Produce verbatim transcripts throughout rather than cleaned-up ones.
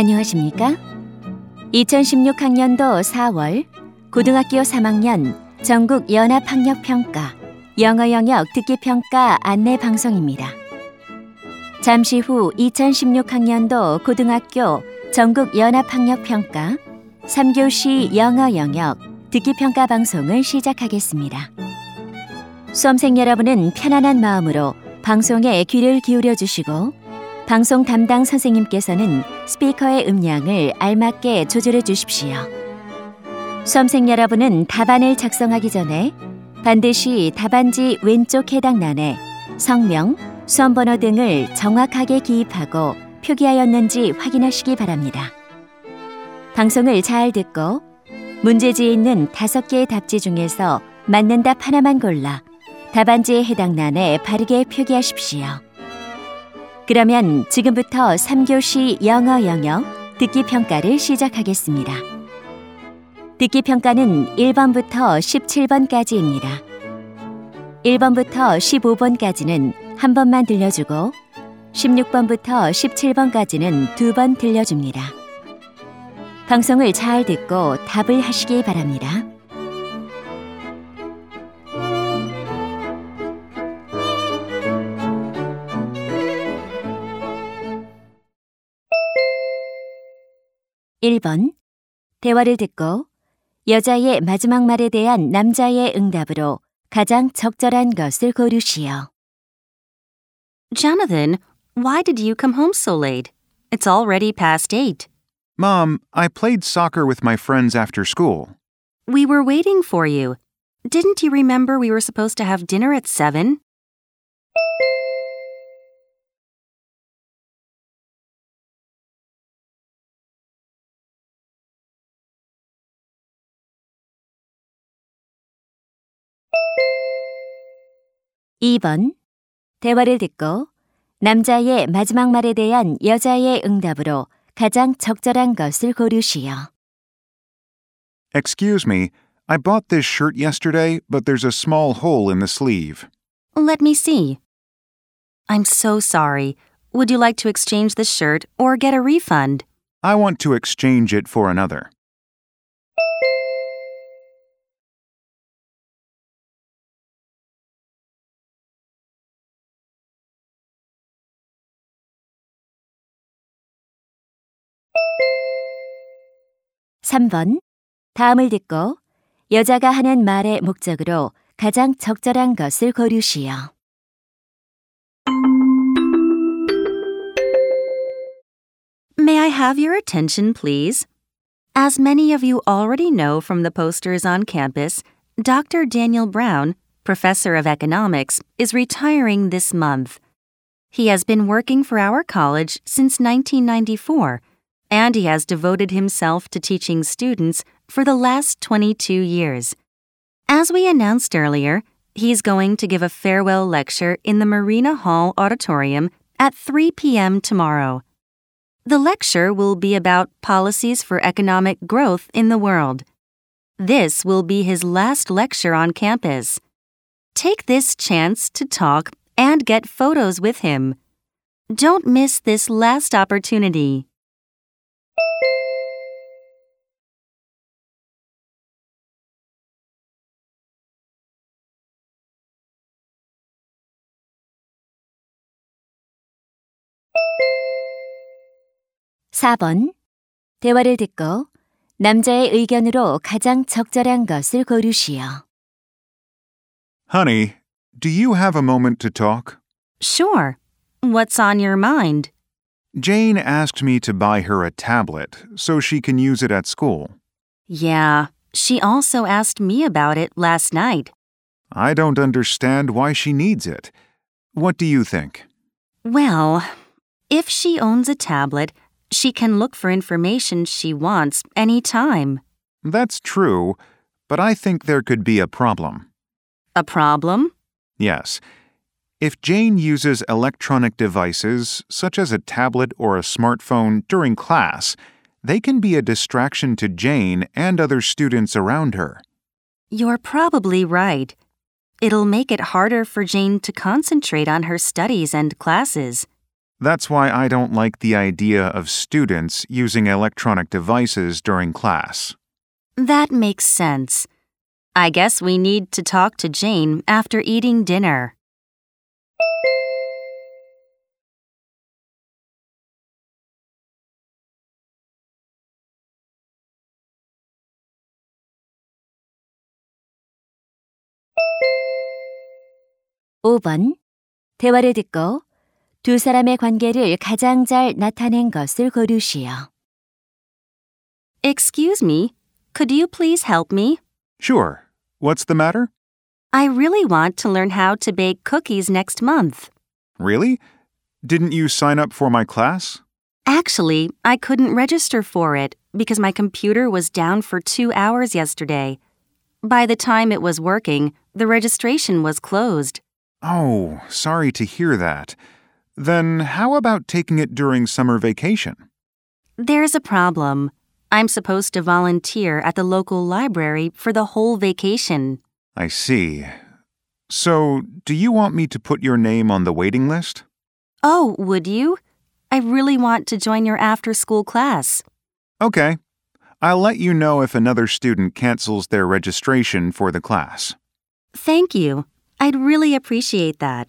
안녕하십니까? 이천십육 학년도 사월 고등학교 삼 학년 전국 연합학력평가 영어 영역 듣기평가 안내 방송입니다. 잠시 후 이천십육 학년도 고등학교 전국 연합학력평가 삼 교시 영어 영역 듣기평가 방송을 시작하겠습니다. 수험생 여러분은 편안한 마음으로 방송에 귀를 기울여 주시고 방송 담당 선생님께서는 스피커의 음량을 알맞게 조절해 주십시오. 수험생 여러분은 답안을 작성하기 전에 반드시 답안지 왼쪽 해당란에 성명, 수험번호 등을 정확하게 기입하고 표기하였는지 확인하시기 바랍니다. 방송을 잘 듣고 문제지에 있는 다섯 개의 답지 중에서 맞는 답 하나만 골라 답안지에 해당란에 바르게 표기하십시오. 그러면 지금부터 삼 교시 영어 영역 듣기평가를 시작하겠습니다. 듣기평가는 일 번부터 십칠 번까지입니다. 일 번부터 십오 번까지는 한 번만 들려주고 십육 번부터 십칠 번까지는 두 번 들려줍니다. 방송을 잘 듣고 답을 하시기 바랍니다. 일 번. 대화를 듣고 여자의 마지막 말에 대한 남자의 응답으로 가장 적절한 것을 고르시오. Jonathan, why did you come home so late? It's already past eight. Mom, I played soccer with my friends after school. We were waiting for you. Didn't you remember we were supposed to have dinner at seven? 이 번. 대화를 듣고 남자의 마지막 말에 대한 여자의 응답으로 가장 적절한 것을 고르시오. Excuse me, I bought this shirt yesterday, but there's a small hole in the sleeve. Let me see. I'm so sorry. Would you like to exchange the shirt or get a refund? I want to exchange it for another. 삼 번. 다음을 듣고 여자가 하는 말의 목적으로 가장 적절한 것을 고르시오. May I have your attention, please? As many of you already know from the posters on campus, Doctor Daniel Brown, professor of economics, is retiring this month. He has been working for our college since nineteen ninety-four, and he has devoted himself to teaching students for the last twenty-two years. As we announced earlier, he's going to give a farewell lecture in the Marina Hall Auditorium at three p.m. tomorrow. The lecture will be about policies for economic growth in the world. This will be his last lecture on campus. Take this chance to talk and get photos with him. Don't miss this last opportunity. 사 번. 대화를 듣고 남자의 의견으로 가장 적절한 것을 고르시오. Honey, do you have a moment to talk? Sure. What's on your mind? Jane asked me to buy her a tablet so she can use it at school. Yeah, she also asked me about it last night. I don't understand why she needs it. What do you think? Well, if she owns a tablet, she can look for information she wants anytime. That's true, but I think there could be a problem. A problem? Yes. If Jane uses electronic devices, such as a tablet or a smartphone, during class, they can be a distraction to Jane and other students around her. You're probably right. It'll make it harder for Jane to concentrate on her studies and classes. That's why I don't like the idea of students using electronic devices during class. That makes sense. I guess we need to talk to Jane after eating dinner. 오 번. 대화를 듣고 두 사람의 관계를 가장 잘 나타낸 것을 고르시오. Excuse me, could you please help me? Sure. What's the matter? I really want to learn how to bake cookies next month. Really? Didn't you sign up for my class? Actually, I couldn't register for it because my computer was down for two hours yesterday. By the time it was working, the registration was closed. Oh, sorry to hear that. Then how about taking it during summer vacation? There's a problem. I'm supposed to volunteer at the local library for the whole vacation. I see. So, do you want me to put your name on the waiting list? Oh, would you? I really want to join your after-school class. Okay. I'll let you know if another student cancels their registration for the class. Thank you. I'd really appreciate that.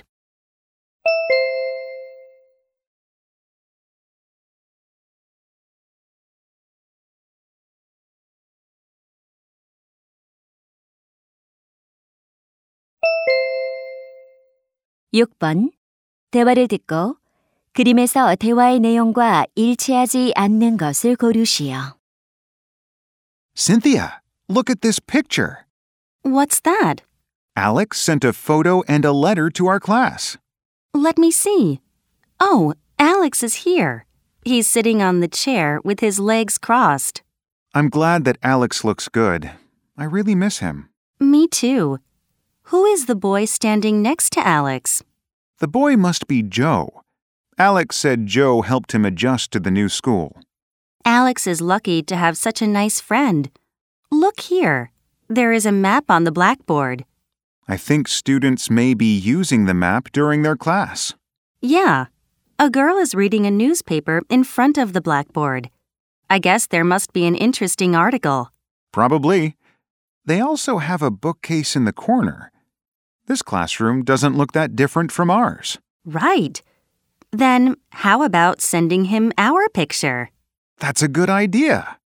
육 번. 대화를 듣고 그림에서 대화의 내용과 일치하지 않는 것을 고르시오. Cynthia, look at this picture. What's that? Alex sent a photo and a letter to our class. Let me see. Oh, Alex is here. He's sitting on the chair with his legs crossed. I'm glad that Alex looks good. I really miss him. Me too. Who is the boy standing next to Alex? The boy must be Joe. Alex said Joe helped him adjust to the new school. Alex is lucky to have such a nice friend. Look here. There is a map on the blackboard. I think students may be using the map during their class. Yeah. A girl is reading a newspaper in front of the blackboard. I guess there must be an interesting article. Probably. They also have a bookcase in the corner. This classroom doesn't look that different from ours. Right. Then how about sending him our picture? That's a good idea.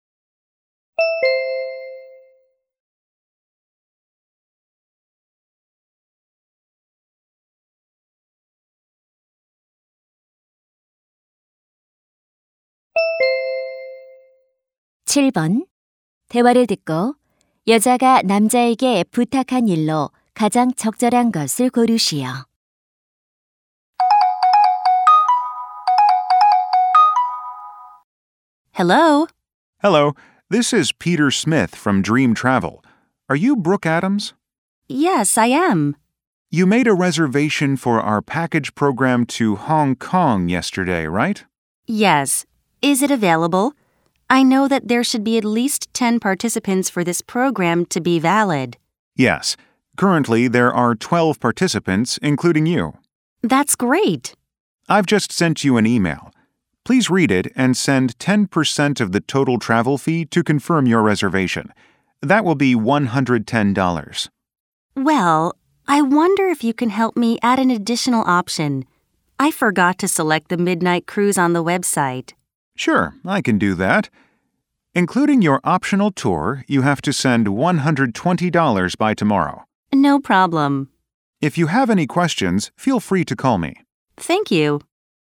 칠 번. 대화를 듣고 여자가 남자에게 부탁한 일로 가장 적절한 것을 고르시오. Hello? Hello, this is Peter Smith from Dream Travel. Are you Brooke Adams? Yes, I am. You made a reservation for our package program to Hong Kong yesterday, right? Yes. Is it available? I know that there should be at least ten participants for this program to be valid. Yes. Currently, there are twelve participants, including you. That's great. I've just sent you an email. Please read it and send ten percent of the total travel fee to confirm your reservation. That will be one hundred ten dollars. Well, I wonder if you can help me add an additional option. I forgot to select the midnight cruise on the website. Sure, I can do that. Including your optional tour, you have to send one hundred twenty dollars by tomorrow. No problem. If you have any questions, feel free to call me. Thank you.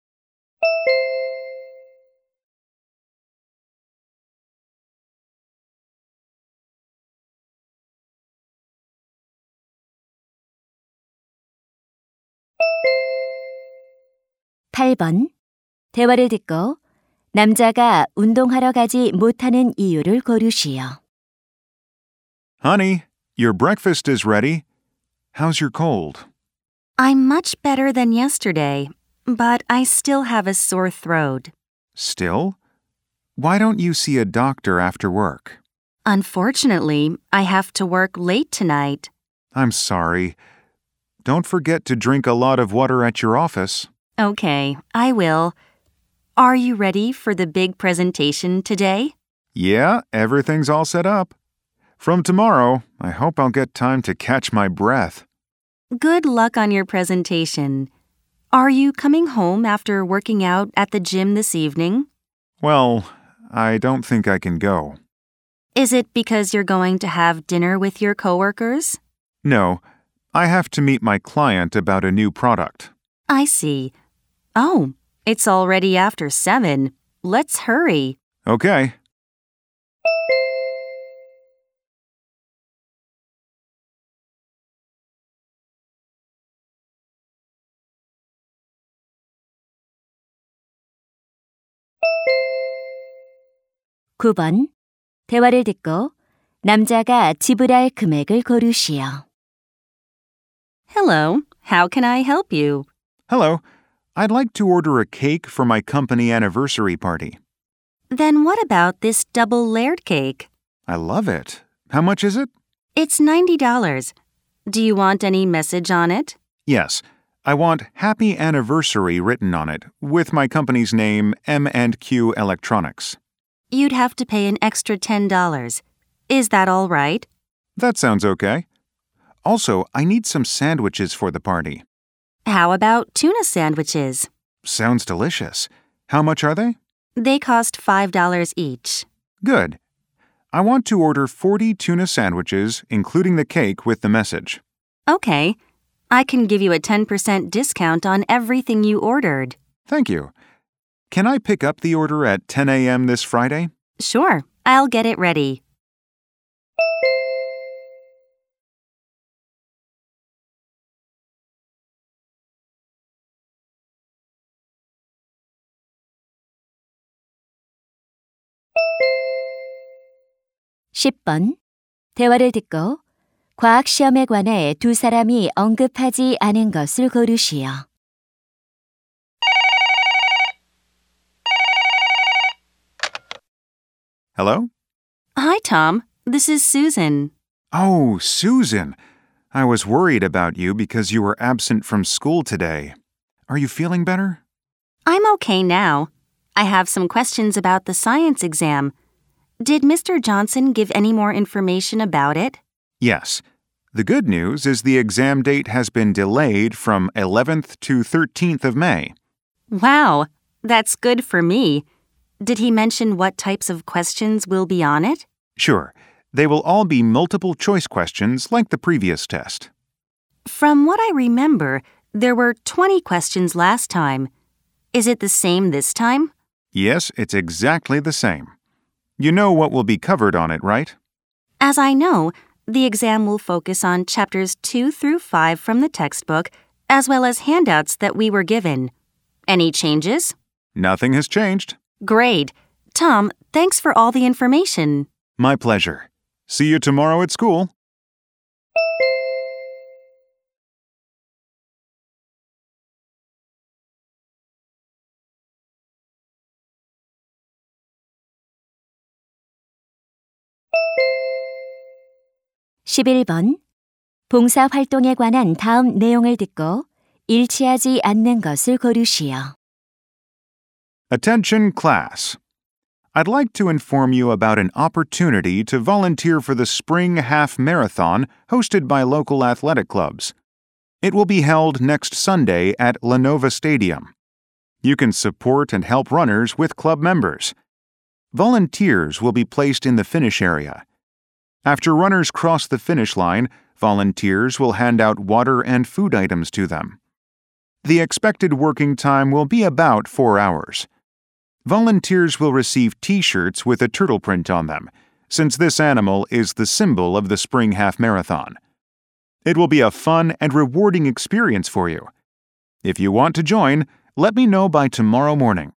팔 번. 대화를 듣고 남자가 운동하러 가지 못하는 이유를 고르시오. Honey, your breakfast is ready. How's your cold? I'm much better than yesterday, but I still have a sore throat. Still? Why don't you see a doctor after work? Unfortunately, I have to work late tonight. I'm sorry. Don't forget to drink a lot of water at your office. Okay, I will. Are you ready for the big presentation today? Yeah, everything's all set up. From tomorrow, I hope I'll get time to catch my breath. Good luck on your presentation. Are you coming home after working out at the gym this evening? Well, I don't think I can go. Is it because you're going to have dinner with your coworkers? No, I have to meet my client about a new product. I see. Oh, it's already after seven. Let's hurry. Okay. 구 번. 대화를 듣고 남자가 지불할 금액을 고르시오. Hello, how can I help you? Hello. I'd like to order a cake for my company anniversary party. Then what about this double-layered cake? I love it. How much is it? It's ninety dollars. Do you want any message on it? Yes. I want Happy Anniversary written on it, with my company's name, M and Q Electronics. You'd have to pay an extra ten dollars. Is that all right? That sounds okay. Also, I need some sandwiches for the party. How about tuna sandwiches? Sounds delicious. How much are they? They cost five dollars each. Good. I want to order forty tuna sandwiches, including the cake with the message. Okay. I can give you a ten percent discount on everything you ordered. Thank you. Can I pick up the order at ten a.m. this Friday? Sure, I'll get it ready. 십 번. 대화를 듣고 과학 시험에 관해 두 사람이 언급하지 않은 것을 고르시오. Hello? Hi, Tom. This is Susan. Oh, Susan. I was worried about you because you were absent from school today. Are you feeling better? I'm okay now. I have some questions about the science exam. Did Mister Johnson give any more information about it? Yes. The good news is the exam date has been delayed from eleventh to thirteenth of May. Wow, that's good for me. Did he mention what types of questions will be on it? Sure. They will all be multiple choice questions like the previous test. From what I remember, there were twenty questions last time. Is it the same this time? Yes, it's exactly the same. You know what will be covered on it, right? As I know, the exam will focus on chapters two through five from the textbook, as well as handouts that we were given. Any changes? Nothing has changed. Great. Tom, thanks for all the information. My pleasure. See you tomorrow at school. 십일 번. 봉사활동에 관한 다음 내용을 듣고 일치하지 않는 것을 고르시오. Attention class. I'd like to inform you about an opportunity to volunteer for the Spring Half Marathon hosted by local athletic clubs. It will be held next Sunday at Lenova Stadium. You can support and help runners with club members. Volunteers will be placed in the finish area. After runners cross the finish line, volunteers will hand out water and food items to them. The expected working time will be about four hours. Volunteers will receive T-shirts with a turtle print on them, since this animal is the symbol of the Spring Half Marathon. It will be a fun and rewarding experience for you. If you want to join, let me know by tomorrow morning.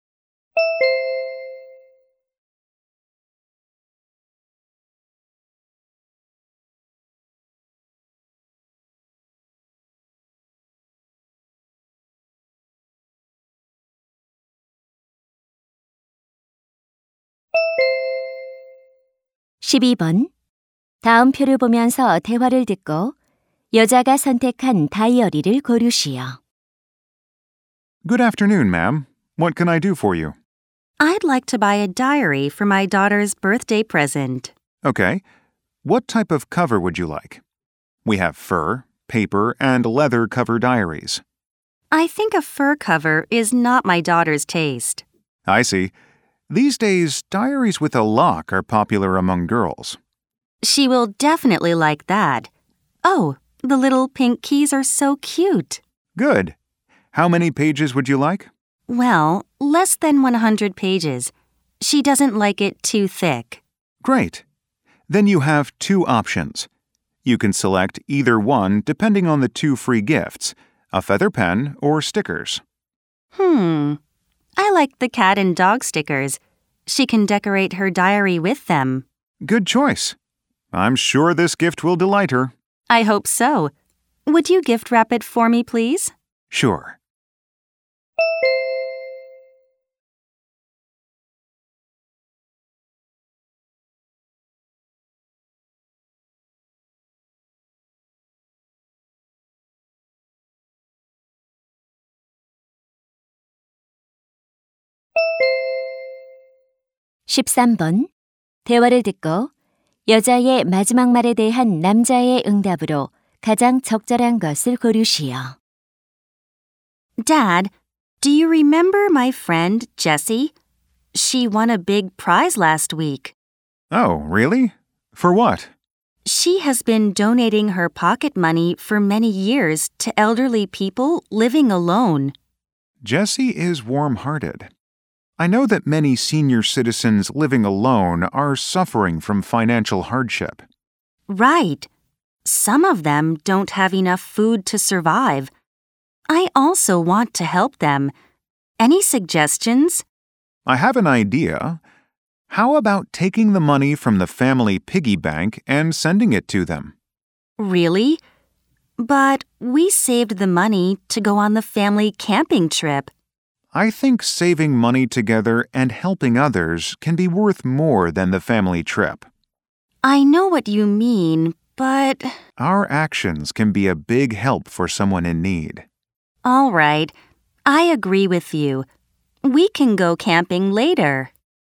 십이 번. 다음 표를 보면서 대화를 듣고 여자가 선택한 다이어리를 고르시오. Good afternoon, ma'am. What can I do for you? I'd like to buy a diary for my daughter's birthday present. Okay. What type of cover would you like? We have fur, paper, and leather cover diaries. I think a fur cover is not my daughter's taste. I see. These days, diaries with a lock are popular among girls. She will definitely like that. Oh, the little pink keys are so cute. Good. How many pages would you like? Well, less than one hundred pages. She doesn't like it too thick. Great. Then you have two options. You can select either one depending on the two free gifts, a feather pen or stickers. Hmm. I like the cat and dog stickers. She can decorate her diary with them. Good choice. I'm sure this gift will delight her. I hope so. Would you gift wrap it for me, please? Sure. 십삼 번. 대화를 듣고 여자의 마지막 말에 대한 남자의 응답으로 가장 적절한 것을 고르시오. Dad, do you remember my friend, Jessie? She won a big prize last week. Oh, really? For what? She has been donating her pocket money for many years to elderly people living alone. Jessie is warm-hearted. I know that many senior citizens living alone are suffering from financial hardship. Right. Some of them don't have enough food to survive. I also want to help them. Any suggestions? I have an idea. How about taking the money from the family piggy bank and sending it to them? Really? But we saved the money to go on the family camping trip. I think saving money together and helping others can be worth more than the family trip. I know what you mean, but... Our actions can be a big help for someone in need. All right. I agree with you. We can go camping later.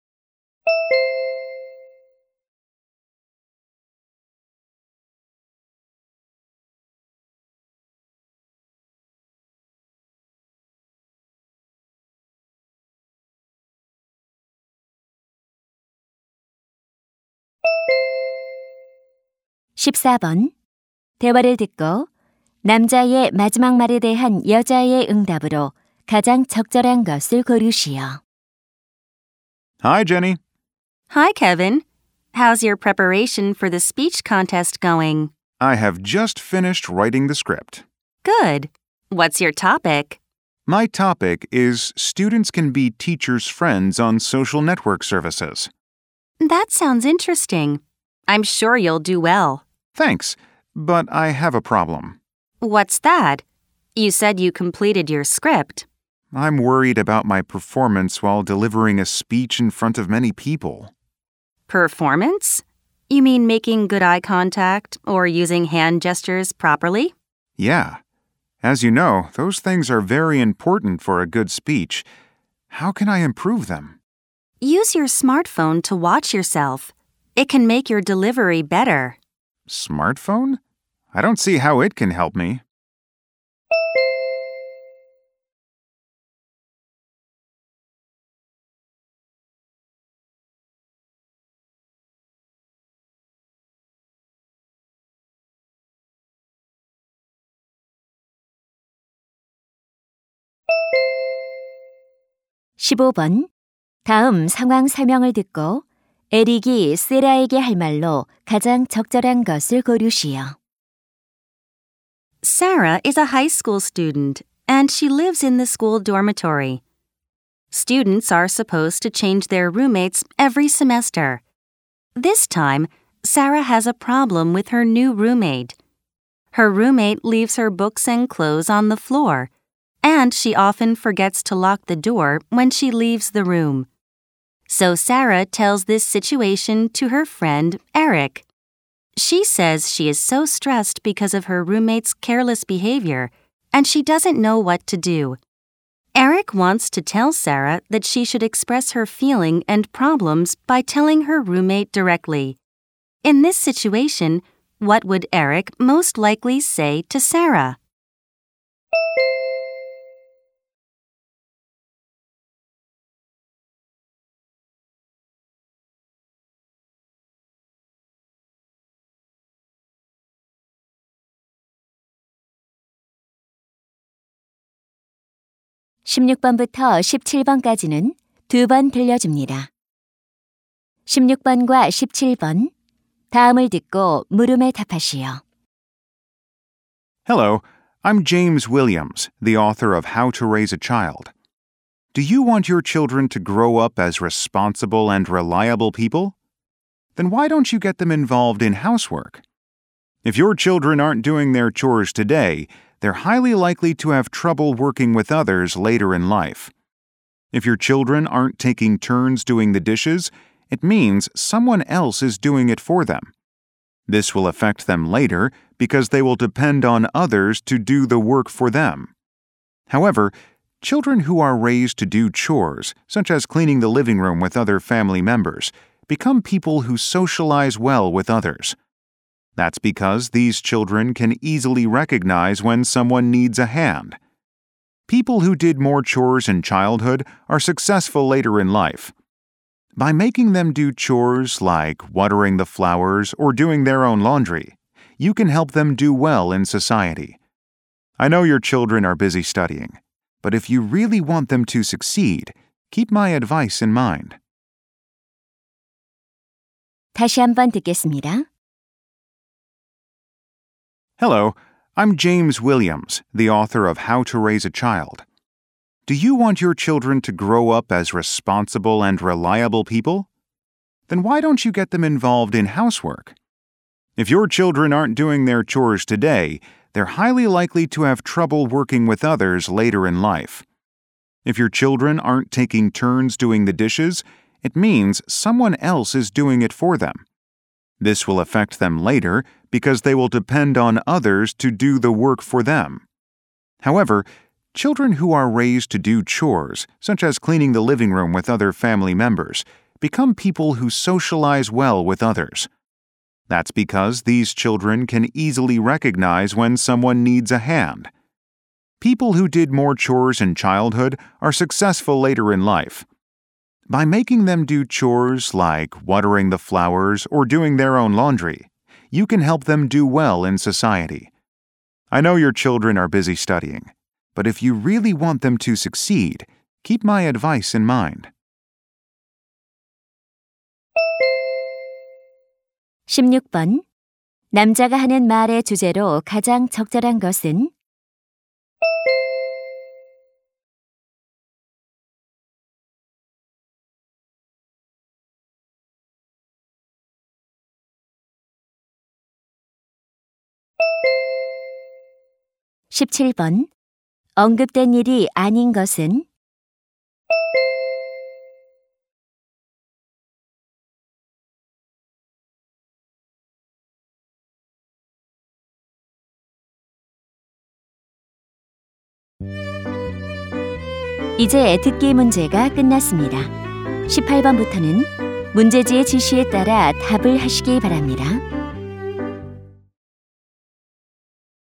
십사 번. 대화를 듣고 남자의 마지막 말에 대한 여자의 응답으로 가장 적절한 것을 고르시오. Hi, Jenny. Hi, Kevin. How's your preparation for the speech contest going? I have just finished writing the script. Good. What's your topic? My topic is students can be teachers' friends on social network services. That sounds interesting. I'm sure you'll do well. Thanks, but I have a problem. What's that? You said you completed your script. I'm worried about my performance while delivering a speech in front of many people. Performance? You mean making good eye contact or using hand gestures properly? Yeah. As you know, those things are very important for a good speech. How can I improve them? Use your smartphone to watch yourself. It can make your delivery better. Smartphone? I don't see how it can help me. 십오 번. 다음 상황 설명을 듣고 에릭이 세라에게 할 말로 가장 적절한 것을 고르시오. Sarah is a high school student, and she lives in the school dormitory. Students are supposed to change their roommates every semester. This time, Sarah has a problem with her new roommate. Her roommate leaves her books and clothes on the floor, and she often forgets to lock the door when she leaves the room. So Sarah tells this situation to her friend, Eric. She says she is so stressed because of her roommate's careless behavior, and she doesn't know what to do. Eric wants to tell Sarah that she should express her feeling and problems by telling her roommate directly. In this situation, what would Eric most likely say to Sarah? 십육 번부터 십칠 번까지는 두 번 들려줍니다. 십육 번과 십칠 번, 다음을 듣고 물음에 답하시오. Hello, I'm James Williams, the author of How to Raise a Child. Do you want your children to grow up as responsible and reliable people? Then why don't you get them involved in housework? If your children aren't doing their chores today, they're highly likely to have trouble working with others later in life. If your children aren't taking turns doing the dishes, it means someone else is doing it for them. This will affect them later because they will depend on others to do the work for them. However, children who are raised to do chores, such as cleaning the living room with other family members, become people who socialize well with others. That's because these children can easily recognize when someone needs a hand. People who did more chores in childhood are successful later in life. By making them do chores like watering the flowers or doing their own laundry, you can help them do well in society. I know your children are busy studying, but if you really want them to succeed, keep my advice in mind. 다시 한번 듣겠습니다. Hello, I'm James Williams, the author of How to Raise a Child. Do you want your children to grow up as responsible and reliable people? Then why don't you get them involved in housework? If your children aren't doing their chores today, they're highly likely to have trouble working with others later in life. If your children aren't taking turns doing the dishes, it means someone else is doing it for them. This will affect them later because they will depend on others to do the work for them. However, children who are raised to do chores, such as cleaning the living room with other family members, become people who socialize well with others. That's because these children can easily recognize when someone needs a hand. People who did more chores in childhood are successful later in life. By making them do chores like watering the flowers or doing their own laundry, you can help them do well in society. I know your children are busy studying, but if you really want them to succeed, keep my advice in mind. 십육 번. 남자가 하는 말의 주제로 가장 적절한 것은? 십칠 번. 언급된 일이 아닌 것은? 이제 듣기 문제가 끝났습니다. 십팔 번부터는 문제지의 지시에 따라 답을 하시기 바랍니다.